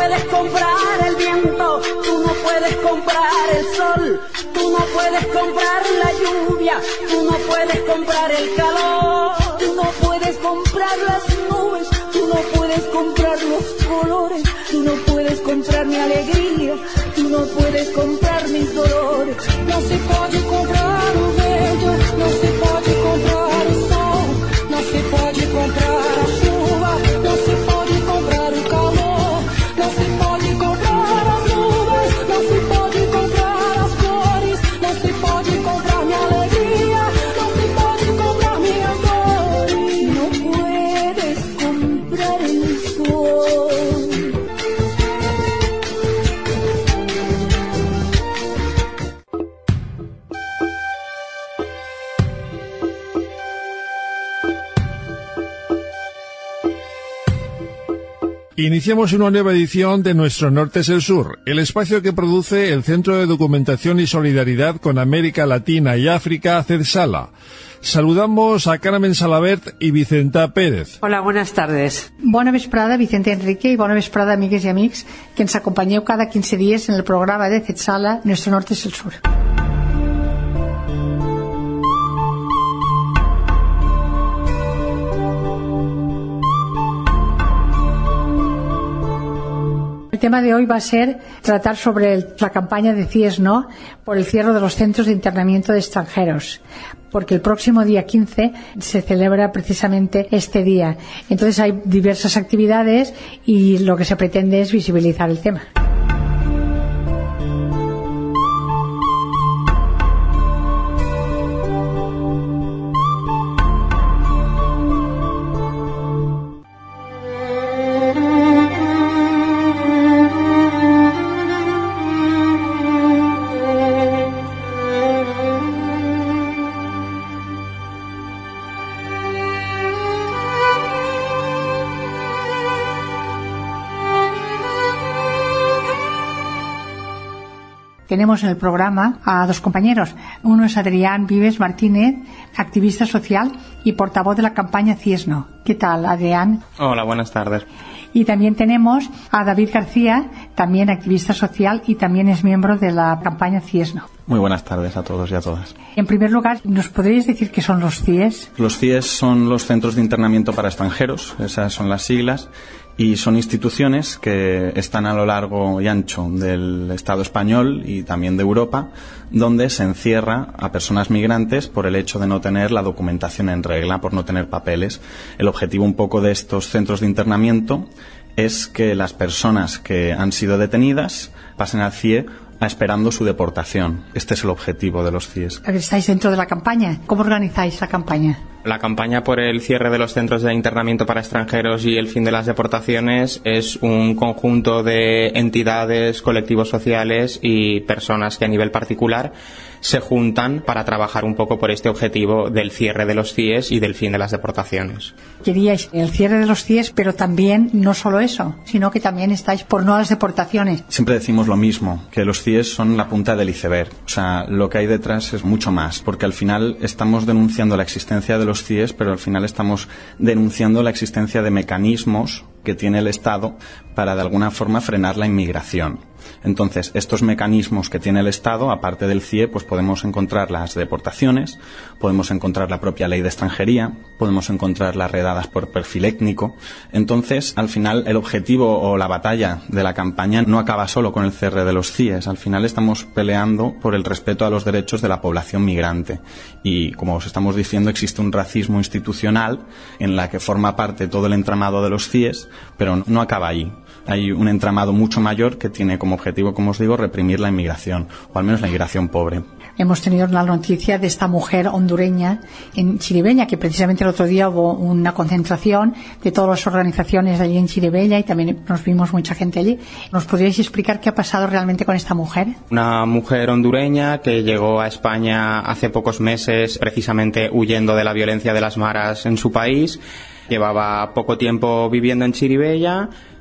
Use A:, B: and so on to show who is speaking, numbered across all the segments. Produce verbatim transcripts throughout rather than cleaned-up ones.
A: puedes comprar el viento, tú no puedes comprar el sol, tú no puedes comprar la lluvia, tú no puedes comprar el calor, tú no puedes comprar las nubes, tú no puedes comprar los colores, tú no puedes comprar mi alegría, tú no puedes comprar mis dolores. No se puede comprar o vento, não se pode comprar o sol, não se pode comprar a chuva, não se pode comprar o calor, não se pode comprar as nuvens, não se pode comprar as flores, não se pode comprar minha alegria, não se pode comprar minhas dores. Não puedes comprar el sol.
B: Iniciamos una nueva edición de Nuestro Norte es el Sur, el espacio que produce el Centro de Documentación y Solidaridad con América Latina y África, CEDSALA. Saludamos a Carmen Salabert y Vicenta Pérez.
C: Hola, buenas tardes.
D: Bona vesprada, Vicenta Enrique, i bona vesprada, amigues i amics, que ens acompanyeu cada quinze dies en el programa de CEDSALA, Nuestro Norte es el Sur. El tema de hoy va a ser tratar sobre el, la campaña de C I E S No por el cierre de los centros de internamiento de extranjeros, porque el próximo día quince se celebra precisamente este día. Entonces hay diversas actividades y lo que se pretende es visibilizar el tema. Tenemos en el programa a dos compañeros. Uno es Adrián Vives Martínez, activista social y portavoz de la campaña C I E S No. ¿Qué tal, Adrián?
E: Hola, buenas tardes.
D: Y también tenemos a David García, también activista social y también es miembro de la campaña C I E S No.
E: Muy buenas tardes a todos y a todas.
D: En primer lugar, ¿nos podríais decir qué son los C I E S?
E: Los C I E S son los Centros de Internamiento para Extranjeros, esas son las siglas, y son instituciones que están a lo largo y ancho del Estado español y también de Europa, donde se encierra a personas migrantes por el hecho de no tener la documentación en regla, por no tener papeles. El objetivo un poco de estos centros de internamiento es que las personas que han sido detenidas pasen al C I E esperando su deportación. Este es el objetivo de los C I E S.
D: ¿Estáis dentro de la campaña? ¿Cómo organizáis la campaña?
F: La campaña por el cierre de los centros de internamiento para extranjeros y el fin de las deportaciones es un conjunto de entidades, colectivos sociales y personas que a nivel particular se juntan para trabajar un poco por este objetivo del cierre de los C I E S y del fin de las deportaciones.
D: Queríais el cierre de los C I E S, pero también no solo eso, sino que también estáis por no las deportaciones.
E: Siempre decimos lo mismo, que los C I E S son la punta del iceberg. O sea, lo que hay detrás es mucho más, porque al final estamos denunciando la existencia de los C I E S, pero al final estamos denunciando la existencia de mecanismos que tiene el Estado para de alguna forma frenar la inmigración. Entonces, estos mecanismos que tiene el Estado, aparte del C I E, pues podemos encontrar las deportaciones, podemos encontrar la propia ley de extranjería, podemos encontrar las redadas por perfil étnico. Entonces, al final, el objetivo o la batalla de la campaña no acaba solo con el cierre de los C I E S. Al final estamos peleando por el respeto a los derechos de la población migrante. Y, como os estamos diciendo, existe un racismo institucional en la que forma parte todo el entramado de los C I E S, pero no acaba ahí. Hay un entramado mucho mayor que tiene como objetivo, como os digo, reprimir la inmigración, o al menos la inmigración pobre.
D: Hemos tenido la noticia de esta mujer hondureña en Chirivella, que precisamente el otro día hubo una concentración de todas las organizaciones allí en Chirivella y también nos vimos mucha gente allí. ¿Nos podríais explicar qué ha pasado realmente con esta mujer?
F: Una mujer hondureña que llegó a España hace pocos meses, precisamente huyendo de la violencia de las maras en su país. Llevaba poco tiempo viviendo en Chirivella.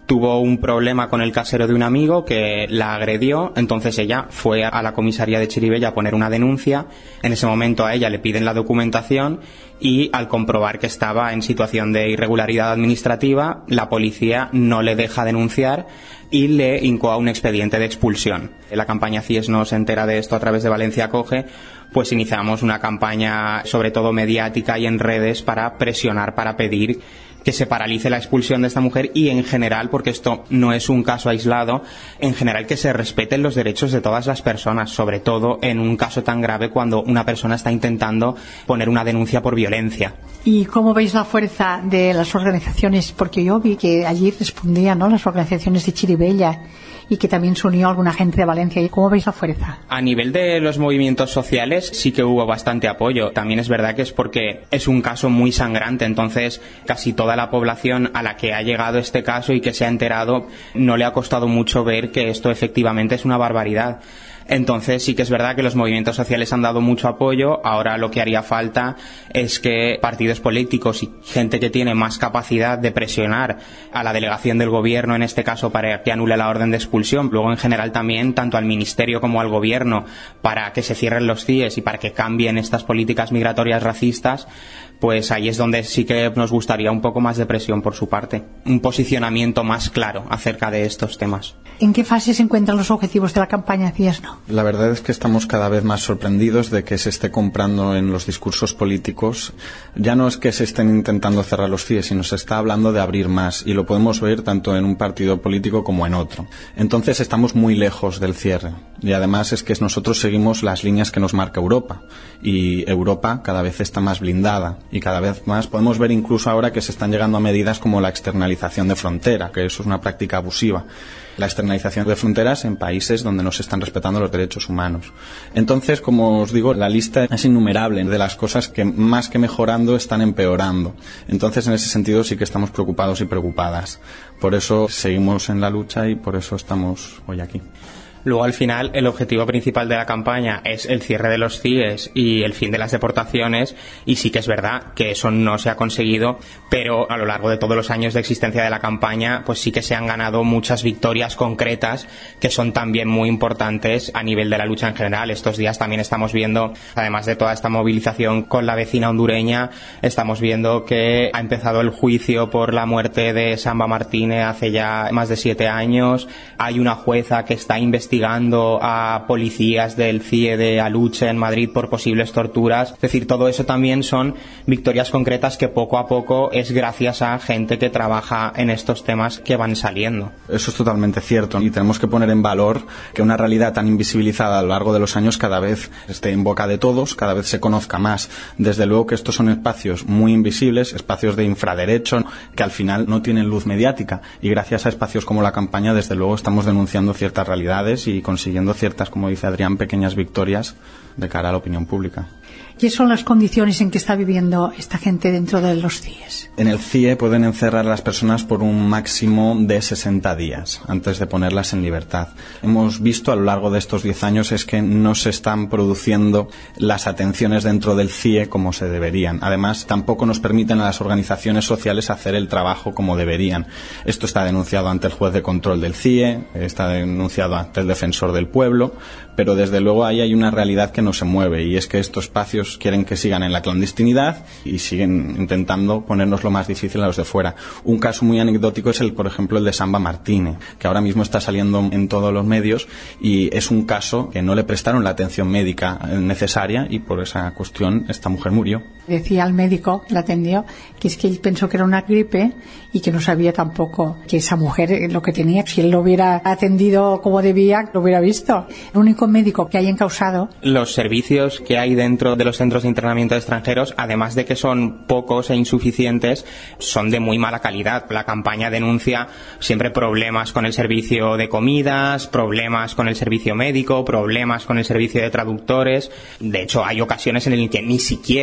F: tuvo un problema con el casero de un amigo que la agredió, entonces ella fue a la comisaría de Chirivella a poner una denuncia. En ese momento a ella le piden la documentación y al comprobar que estaba en situación de irregularidad administrativa, la policía no le deja denunciar y le incoa un expediente de expulsión. La campaña C I E S no se entera de esto a través de Valencia Acoge, pues iniciamos una campaña sobre todo mediática y en redes para presionar, para pedir que se paralice la expulsión de esta mujer y en general, porque esto no es un caso aislado, en general que se respeten los derechos de todas las personas, sobre todo en un caso tan grave cuando una persona está intentando poner una denuncia por violencia.
D: ¿Y cómo veis la fuerza de las organizaciones? Porque yo vi que allí respondían, ¿no?, las organizaciones de Chirivella y que también se unió alguna gente de Valencia. ¿Y cómo veis la fuerza?
F: A nivel de los movimientos sociales sí que hubo bastante apoyo. También es verdad que es porque es un caso muy sangrante, entonces casi toda la población a la que ha llegado este caso y que se ha enterado no le ha costado mucho ver que esto efectivamente es una barbaridad. Entonces sí que es verdad que los movimientos sociales han dado mucho apoyo. Ahora lo que haría falta es que partidos políticos y gente que tiene más capacidad de presionar a la delegación del gobierno, en este caso, para que anule la orden de expulsión, luego en general también tanto al ministerio como al gobierno, para que se cierren los C I E S y para que cambien estas políticas migratorias racistas, pues ahí es donde sí que nos gustaría un poco más de presión por su parte, un posicionamiento más claro acerca de estos temas.
D: ¿En qué fase se encuentran los objetivos de la campaña C I E S no?
E: La verdad es que estamos cada vez más sorprendidos de que se esté comprando en los discursos políticos. Ya no es que se estén intentando cerrar los C I E S, sino se está hablando de abrir más, y lo podemos ver tanto en un partido político como en otro. Entonces estamos muy lejos del cierre, y además es que nosotros seguimos las líneas que nos marca Europa, y Europa cada vez está más blindada, y cada vez más podemos ver incluso ahora que se están llegando a medidas como la externalización de frontera, que eso es una práctica abusiva. La externalización de fronteras en países donde no se están respetando los derechos humanos. Entonces, como os digo, la lista es innumerable de las cosas que más que mejorando están empeorando. Entonces, en ese sentido sí que estamos preocupados y preocupadas. Por eso seguimos en la lucha y por eso estamos hoy aquí.
F: Luego, al final, el objetivo principal de la campaña es el cierre de los C I E S y el fin de las deportaciones, y sí que es verdad que eso no se ha conseguido, pero a lo largo de todos los años de existencia de la campaña, pues sí que se han ganado muchas victorias concretas que son también muy importantes a nivel de la lucha en general. Estos días también estamos viendo, además de toda esta movilización con la vecina hondureña, estamos viendo que ha empezado el juicio por la muerte de Samba Martínez hace ya más de siete años. Hay una jueza que está investigando investigando a policías del C I E de Aluche en Madrid por posibles torturas. Es decir, todo eso también son victorias concretas que poco a poco es gracias a gente que trabaja en estos temas que van saliendo.
E: Eso es totalmente cierto, y tenemos que poner en valor que una realidad tan invisibilizada a lo largo de los años cada vez esté en boca de todos, cada vez se conozca más. Desde luego que estos son espacios muy invisibles, espacios de infraderecho que al final no tienen luz mediática, y gracias a espacios como la campaña, desde luego estamos denunciando ciertas realidades y consiguiendo ciertas, como dice Adrián, pequeñas victorias de cara a la opinión pública.
D: ¿Qué son las condiciones en que está viviendo esta gente dentro de los C I E S?
E: En el C I E pueden encerrar a las personas por un máximo de sesenta días antes de ponerlas en libertad. Hemos visto a lo largo de estos diez años es que no se están produciendo las atenciones dentro del C I E como se deberían. Además, tampoco nos permiten a las organizaciones sociales hacer el trabajo como deberían. Esto está denunciado ante el juez de control del C I E, está denunciado ante el defensor del pueblo, pero desde luego ahí hay una realidad que no se mueve, y es que estos espacios quieren que sigan en la clandestinidad y siguen intentando ponernos lo más difícil a los de fuera. Un caso muy anecdótico es el, por ejemplo, el de Samba Martínez, que ahora mismo está saliendo en todos los medios, y es un caso que no le prestaron la atención médica necesaria y por esa cuestión esta mujer murió.
D: Decía al médico que la atendió que es que él pensó que era una gripe y que no sabía tampoco que esa mujer lo que tenía. Si él lo hubiera atendido como debía, lo hubiera visto. El único médico que haya encausado.
F: Los servicios que hay dentro de los centros de internamiento de extranjeros, además de que son pocos e insuficientes, son de muy mala calidad. La campaña denuncia siempre problemas con el servicio de comidas, problemas con el servicio médico, problemas con el servicio de traductores. De hecho, hay ocasiones en las que ni siquiera hay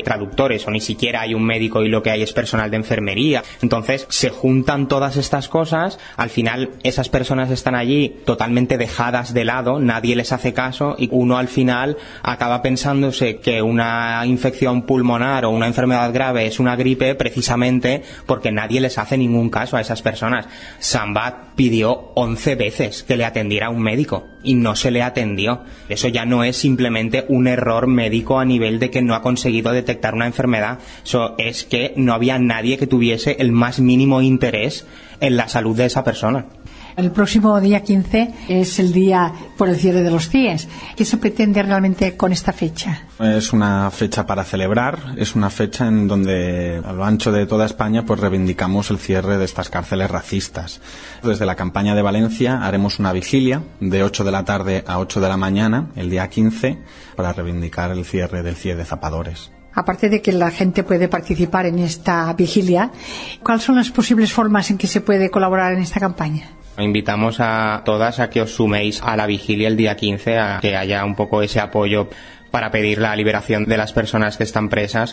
F: traductores o ni siquiera hay un médico y lo que hay es personal de enfermería. Entonces se juntan todas estas cosas, al final esas personas están allí totalmente dejadas de lado, nadie les hace caso y uno al final acaba pensándose que una infección pulmonar o una enfermedad grave es una gripe precisamente porque nadie les hace ningún caso a esas personas. Sambat pidió once veces que le atendiera un médico y no se le atendió. Eso ya no es simplemente un error médico a nivel de que no ha conseguido detectar una enfermedad. Eso es que no había nadie que tuviese el más mínimo interés en la salud de esa persona.
D: El próximo día quince es el día por el cierre de los C I E S. ¿Qué se pretende realmente con esta fecha?
E: Es una fecha para celebrar, es una fecha en donde a lo ancho de toda España pues reivindicamos el cierre de estas cárceles racistas. Desde la campaña de Valencia haremos una vigilia de ocho de la tarde a ocho de la mañana el día quince para reivindicar el cierre del C I E de Zapadores.
D: Aparte de que la gente puede participar en esta vigilia, ¿cuáles son las posibles formas en que se puede colaborar en esta campaña?
F: Invitamos a todas a que os suméis a la vigilia el día quince, a que haya un poco ese apoyo para pedir la liberación de las personas que están presas.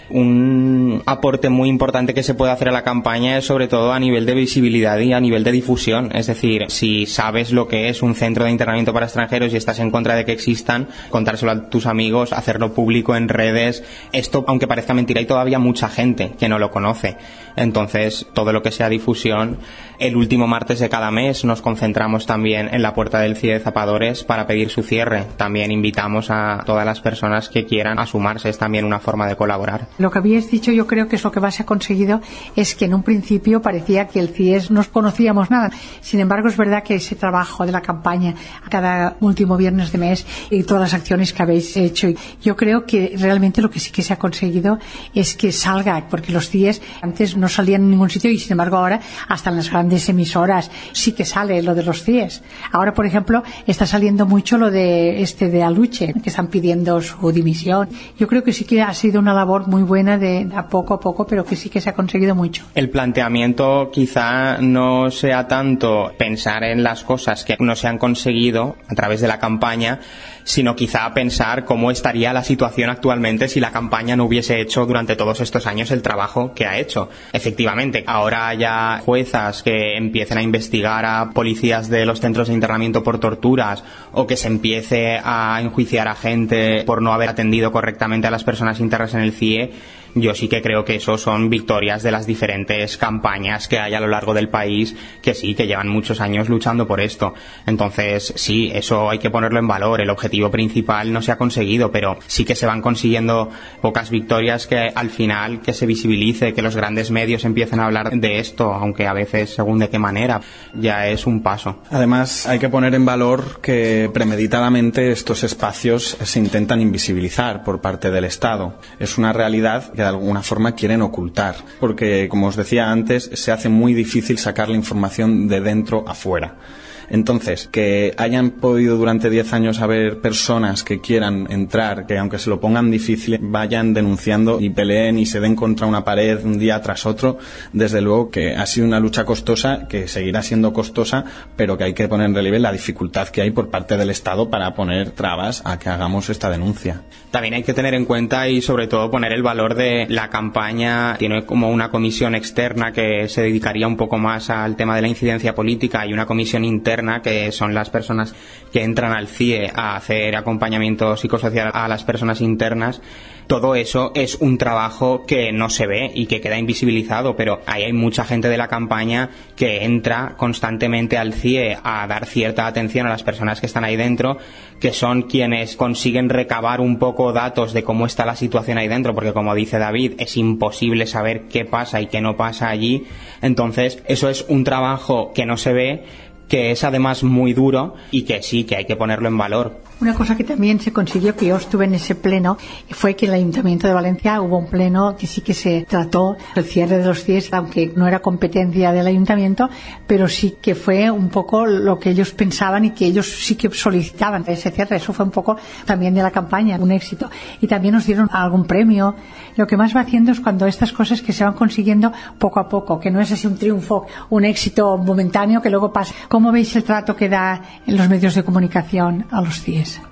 F: Un aporte muy importante que se puede hacer a la campaña es sobre todo a nivel de visibilidad y a nivel de difusión. Es decir, si sabes lo que es un centro de internamiento para extranjeros y estás en contra de que existan, contárselo a tus amigos, hacerlo público en redes. Esto, aunque parezca mentira, hay todavía mucha gente que no lo conoce. Entonces, todo lo que sea difusión. El último martes de cada mes nos concentramos también en la puerta del C I E de Zapadores para pedir su cierre. También invitamos a todas las personas que quieran a sumarse. Es también una forma de colaborar.
D: Lo que habíais dicho, yo creo que es lo que más se ha conseguido, es que en un principio parecía que el C I E S no conocíamos nada. Sin embargo, es verdad que ese trabajo de la campaña a cada último viernes de mes y todas las acciones que habéis hecho, yo creo que realmente lo que sí que se ha conseguido es que salga, porque los C I E S antes no salían en ningún sitio y sin embargo ahora hasta en las grandes emisoras sí que sale lo de los C I E S. Ahora, por ejemplo, está saliendo mucho lo de este de Aluche, que están pidiendo su dimisión. Yo creo que sí que ha sido una labor muy buena de a poco a poco, pero que sí que se ha conseguido mucho.
F: El planteamiento quizá no sea tanto pensar en las cosas que no se han conseguido a través de la campaña, sino quizá pensar cómo estaría la situación actualmente si la campaña no hubiese hecho durante todos estos años el trabajo que ha hecho. Efectivamente, ahora haya juezas que empiecen a investigar a policías de los centros de internamiento por torturas o que se empiece a enjuiciar a gente por no haber atendido correctamente a las personas internas en el C I E. Yo sí que creo que eso son victorias de las diferentes campañas que hay a lo largo del país, que sí, que llevan muchos años luchando por esto. Entonces, sí, eso hay que ponerlo en valor. El objetivo principal no se ha conseguido, pero sí que se van consiguiendo pocas victorias que al final que se visibilice, que los grandes medios empiecen a hablar de esto, aunque a veces según de qué manera, ya es un paso.
E: Además, hay que poner en valor que premeditadamente estos espacios se intentan invisibilizar por parte del Estado. Es una realidad que de alguna forma quieren ocultar, porque, como os decía antes, se hace muy difícil sacar la información de dentro a fuera. Entonces, que hayan podido durante diez años haber personas que quieran entrar, que aunque se lo pongan difícil, vayan denunciando y peleen y se den contra una pared un día tras otro, desde luego que ha sido una lucha costosa, que seguirá siendo costosa, pero que hay que poner en relieve la dificultad que hay por parte del Estado para poner trabas a que hagamos esta denuncia.
F: También hay que tener en cuenta y sobre todo poner el valor de la campaña. Tiene como una comisión externa que se dedicaría un poco más al tema de la incidencia política y una comisión interna que son las personas que entran al C I E a hacer acompañamiento psicosocial a las personas internas. Todo eso es un trabajo que no se ve y que queda invisibilizado, pero ahí hay mucha gente de la campaña que entra constantemente al C I E a dar cierta atención a las personas que están ahí dentro, que son quienes consiguen recabar un poco datos de cómo está la situación ahí dentro, porque como dice David, es imposible saber qué pasa y qué no pasa allí. Entonces, eso es un trabajo que no se ve, que es además muy duro y que sí, que hay que ponerlo en valor.
D: Una cosa que también se consiguió, que yo estuve en ese pleno, fue que en el Ayuntamiento de Valencia hubo un pleno que sí que se trató el cierre de los C I E S, aunque no era competencia del Ayuntamiento, pero sí que fue un poco lo que ellos pensaban y que ellos sí que solicitaban ese cierre. Eso fue un poco también de la campaña, un éxito. Y también nos dieron algún premio. Lo que más va haciendo es cuando estas cosas que se van consiguiendo poco a poco, que no es así un triunfo, un éxito momentáneo que luego pasa. ¿Cómo veis el trato que da en los medios de comunicación a los C I E S?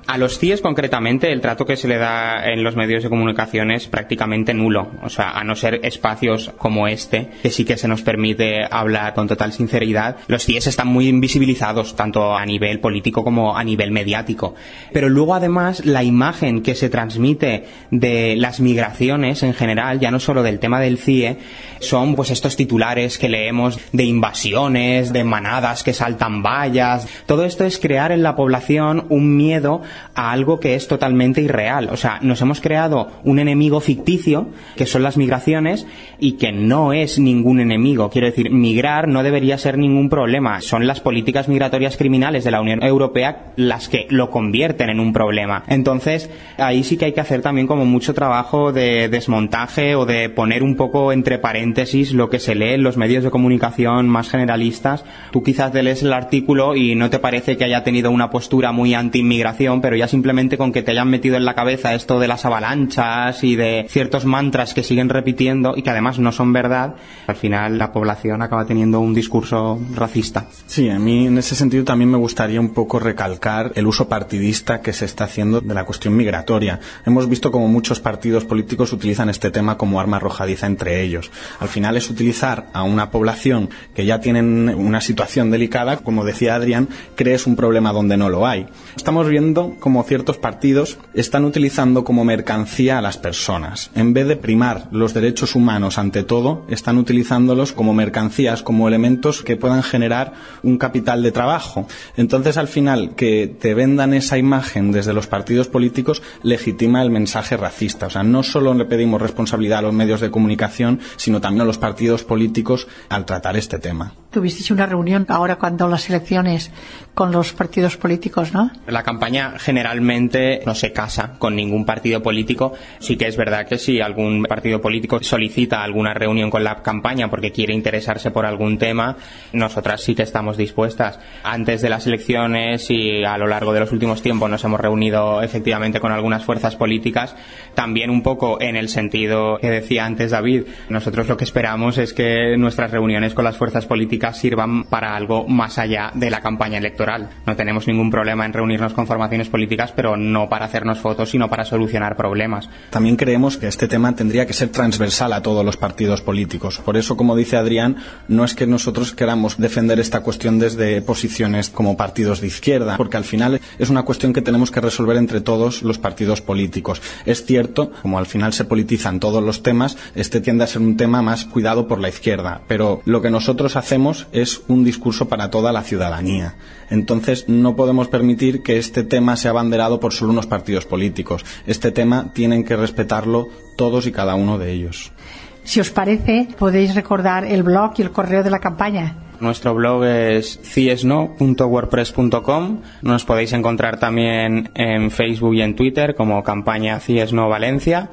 F: A los C I E concretamente el trato que se le da en los medios de comunicación es prácticamente nulo, o sea, a no ser espacios como este, que sí que se nos permite hablar con total sinceridad. Los C I E están muy invisibilizados, tanto a nivel político como a nivel mediático. Pero luego además la imagen que se transmite de las migraciones en general, ya no solo del tema del C I E, son pues estos titulares que leemos de invasiones, de manadas que saltan vallas. Todo esto es crear en la población un miedo a algo que es totalmente irreal. O sea, nos hemos creado un enemigo ficticio, que son las migraciones, y que no es ningún enemigo. Quiero decir, migrar no debería ser ningún problema. Son las políticas migratorias criminales de la Unión Europea las que lo convierten en un problema. Entonces, ahí sí que hay que hacer también como mucho trabajo de desmontaje o de poner un poco entre paréntesis lo que se lee en los medios de comunicación más generalistas. Tú quizás te lees el artículo y no te parece que haya tenido una postura muy anti-inmigración, pero ya simplemente con que te hayan metido en la cabeza esto de las avalanchas y de ciertos mantras que siguen repitiendo y que además no son verdad, al final la población acaba teniendo un discurso racista.
E: Sí, a mí en ese sentido también me gustaría un poco recalcar el uso partidista que se está haciendo de la cuestión migratoria. Hemos visto como muchos partidos políticos utilizan este tema como arma arrojadiza entre ellos. Al final es utilizar a una población que ya tienen una situación delicada, como decía Adrián, crees un problema donde no lo hay. Estamos viendo como ciertos partidos están utilizando como mercancía a las personas. En vez de primar los derechos humanos ante todo, están utilizándolos como mercancías, como elementos que puedan generar un capital de trabajo. Entonces, al final, que te vendan esa imagen desde los partidos políticos legitima el mensaje racista. O sea, no solo le pedimos responsabilidad a los medios de comunicación, sino también a los partidos políticos al tratar este tema.
D: Tuvisteis una reunión ahora cuando las elecciones con los partidos políticos, ¿no?
F: La campaña generalmente no se casa con ningún partido político. Sí que es verdad que si algún partido político solicita alguna reunión con la campaña porque quiere interesarse por algún tema, nosotras sí que estamos dispuestas. Antes de las elecciones y a lo largo de los últimos tiempos nos hemos reunido efectivamente con algunas fuerzas políticas, también un poco en el sentido que decía antes David. Nosotros lo que esperamos es que nuestras reuniones con las fuerzas políticas sirvan para algo más allá de la campaña electoral. No tenemos ningún problema en reunirnos con formaciones políticas, pero no para hacernos fotos, sino para solucionar problemas.
E: También creemos que este tema tendría que ser transversal a todos los partidos políticos. Por eso, como dice Adrián, no es que nosotros queramos defender esta cuestión desde posiciones como partidos de izquierda, porque al final es una cuestión que tenemos que resolver entre todos los partidos políticos. Es cierto, como al final se politizan todos los temas, este tiende a ser un tema más cuidado por la izquierda, pero lo que nosotros hacemos es un discurso para toda la ciudadanía. Entonces no podemos permitir que este tema sea abanderado por solo unos partidos políticos. Este tema tienen que respetarlo todos y cada uno de ellos.
D: Si os parece, podéis recordar el blog y el correo de la campaña.
F: Nuestro blog es ciesno punto wordpress punto com. Nos podéis encontrar también en Facebook y en Twitter como campaña Ciesno Valencia.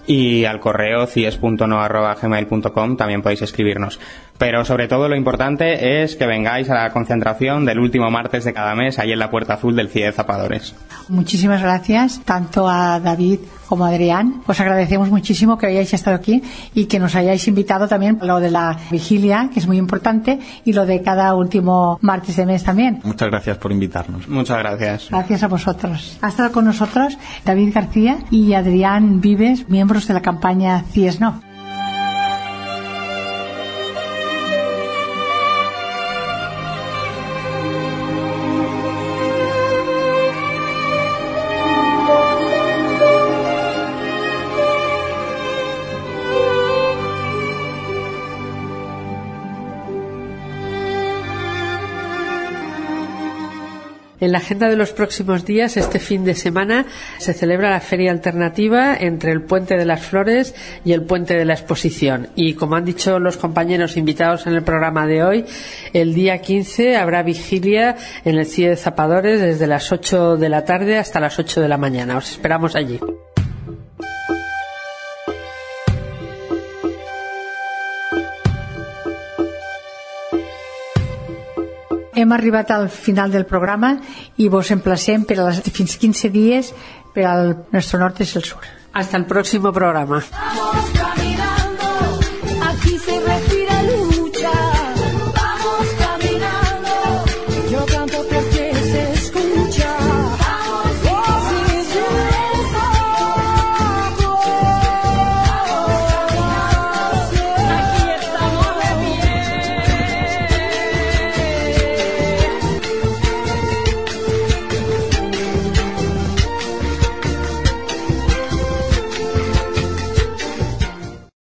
F: Y al correo cies punto no arroba gmail punto com también podéis escribirnos. Pero sobre todo lo importante es que vengáis a la concentración del último martes de cada mes ahí en la Puerta Azul del C I E de Zapadores.
D: Muchísimas gracias tanto a David como a Adrián. Os agradecemos muchísimo que hayáis estado aquí y que nos hayáis invitado también a lo de la vigilia, que es muy importante, y lo de cada último martes de mes también.
E: Muchas gracias por invitarnos.
F: Muchas gracias.
D: Gracias a vosotros. Ha estado con nosotros David García y Adrián Vives, miembros de la campaña Ciesno.
C: En la agenda de los próximos días, este fin de semana, se celebra la Feria Alternativa entre el Puente de las Flores y el Puente de la Exposición. Y como han dicho los compañeros invitados en el programa de hoy, el día quince habrá vigilia en el C I E de Zapadores desde las ocho de la tarde hasta las ocho de la mañana. Os esperamos allí.
D: Hem arribat al final del programa i vos emplacem per a les, fins quinze dies per al Nuestro Norte es el Sur.
C: Hasta el próximo programa.
A: Vamos caminando.